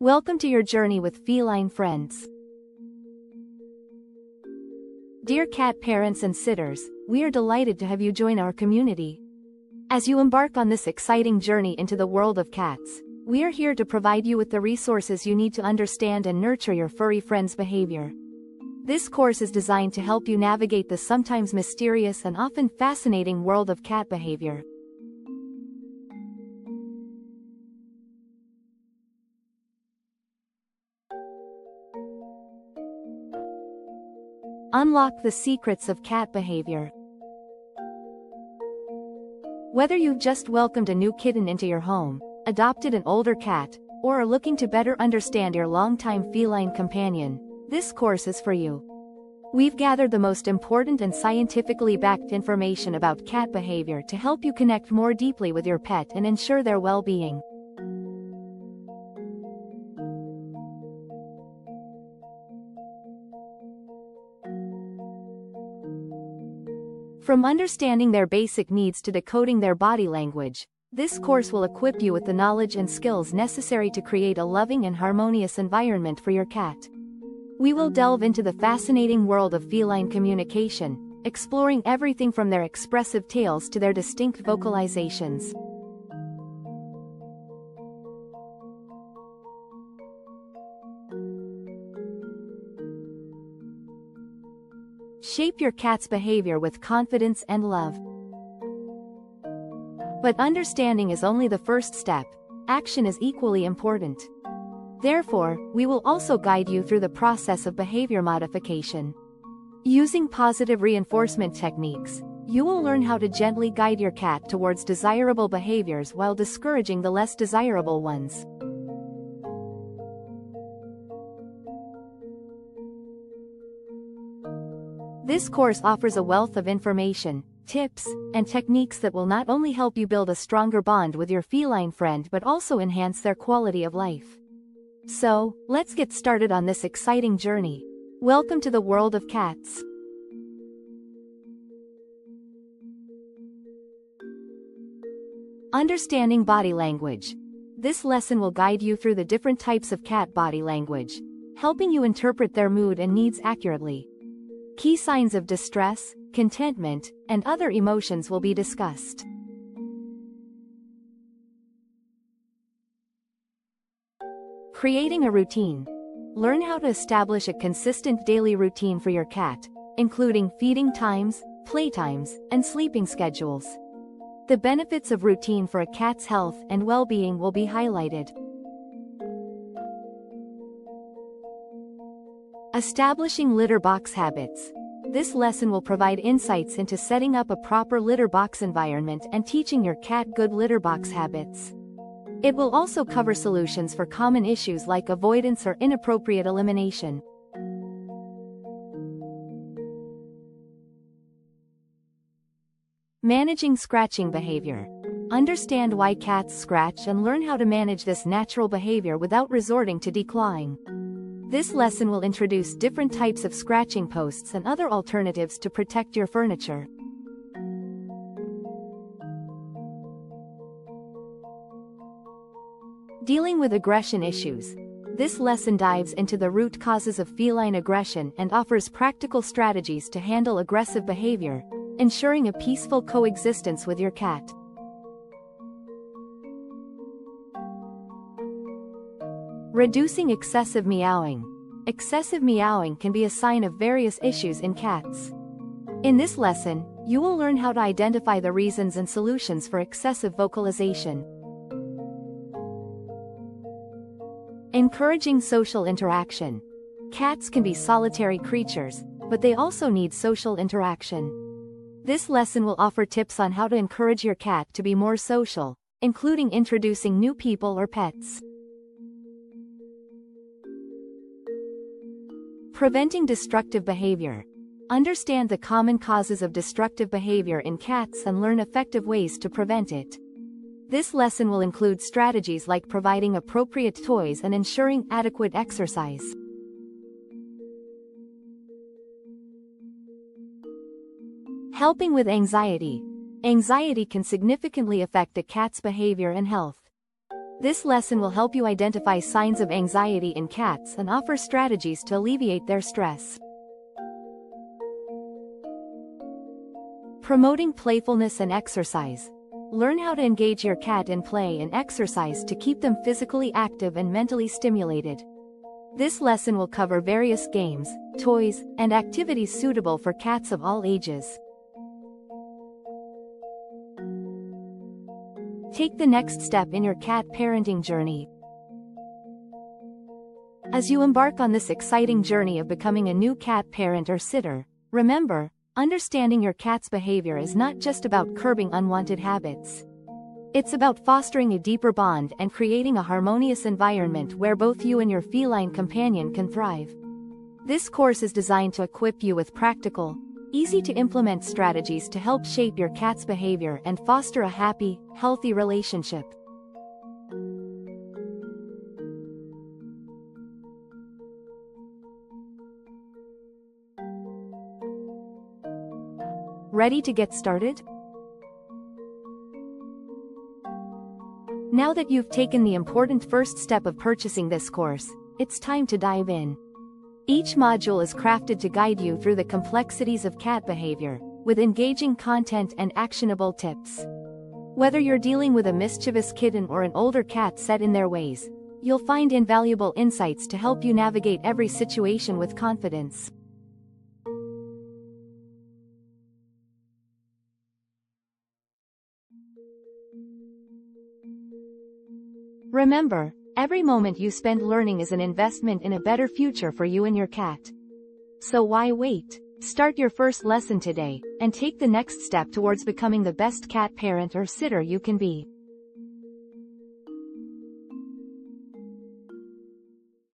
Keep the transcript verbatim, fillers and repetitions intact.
Welcome to your journey with feline friends. Dear cat parents and sitters, we are delighted to have you join our community. As you embark on this exciting journey into the world of cats, we are here to provide you with the resources you need to understand and nurture your furry friends' behavior. This course is designed to help you navigate the sometimes mysterious and often fascinating world of cat behavior. Unlock the secrets of cat behavior. Whether you've just welcomed a new kitten into your home, adopted an older cat, or are looking to better understand your longtime feline companion, this course is for you. We've gathered the most important and scientifically backed information about cat behavior to help you connect more deeply with your pet and ensure their well-being. From understanding their basic needs to decoding their body language, this course will equip you with the knowledge and skills necessary to create a loving and harmonious environment for your cat. We will delve into the fascinating world of feline communication, exploring everything from their expressive tails to their distinct vocalizations. Shape your cat's behavior with confidence and love. But understanding is only the first step. Action is equally important. Therefore, we will also guide you through the process of behavior modification. Using positive reinforcement techniques, you will learn how to gently guide your cat towards desirable behaviors while discouraging the less desirable ones. This course offers a wealth of information, tips, and techniques that will not only help you build a stronger bond with your feline friend but also enhance their quality of life. So, let's get started on this exciting journey. Welcome to the world of cats. Understanding body language. This lesson will guide you through the different types of cat body language, helping you interpret their mood and needs accurately. Key signs of distress, contentment, and other emotions will be discussed. Creating a routine. Learn how to establish a consistent daily routine for your cat, including feeding times, playtimes, and sleeping schedules. The benefits of routine for a cat's health and well-being will be highlighted. Establishing litter box habits. This lesson will provide insights into setting up a proper litter box environment and teaching your cat good litter box habits. It will also cover solutions for common issues like avoidance or inappropriate elimination. Managing scratching behavior. Understand why cats scratch and learn how to manage this natural behavior without resorting to declawing. This lesson will introduce different types of scratching posts and other alternatives to protect your furniture. Dealing with aggression issues. This lesson dives into the root causes of feline aggression and offers practical strategies to handle aggressive behavior, ensuring a peaceful coexistence with your cat. Reducing excessive meowing. Excessive meowing can be a sign of various issues in cats. In this lesson, you will learn how to identify the reasons and solutions for excessive vocalization. Encouraging social interaction. Cats can be solitary creatures, but they also need social interaction. This lesson will offer tips on how to encourage your cat to be more social, including introducing new people or pets. Preventing destructive behavior. Understand the common causes of destructive behavior in cats and learn effective ways to prevent it. This lesson will include strategies like providing appropriate toys and ensuring adequate exercise. Helping with anxiety. Anxiety can significantly affect a cat's behavior and health. This lesson will help you identify signs of anxiety in cats and offer strategies to alleviate their stress. Promoting playfulness and exercise. Learn how to engage your cat in play and exercise to keep them physically active and mentally stimulated. This lesson will cover various games, toys, and activities suitable for cats of all ages. Take the next step in your cat parenting journey. As you embark on this exciting journey of becoming a new cat parent or sitter, remember, understanding your cat's behavior is not just about curbing unwanted habits. It's about fostering a deeper bond and creating a harmonious environment where both you and your feline companion can thrive. This course is designed to equip you with practical, easy-to-implement strategies to help shape your cat's behavior and foster a happy, healthy relationship. Ready to get started? Now that you've taken the important first step of purchasing this course, it's time to dive in. Each module is crafted to guide you through the complexities of cat behavior, with engaging content and actionable tips. Whether you're dealing with a mischievous kitten or an older cat set in their ways, you'll find invaluable insights to help you navigate every situation with confidence. Remember, every moment you spend learning is an investment in a better future for you and your cat. So why wait? Start your first lesson today, and take the next step towards becoming the best cat parent or sitter you can be.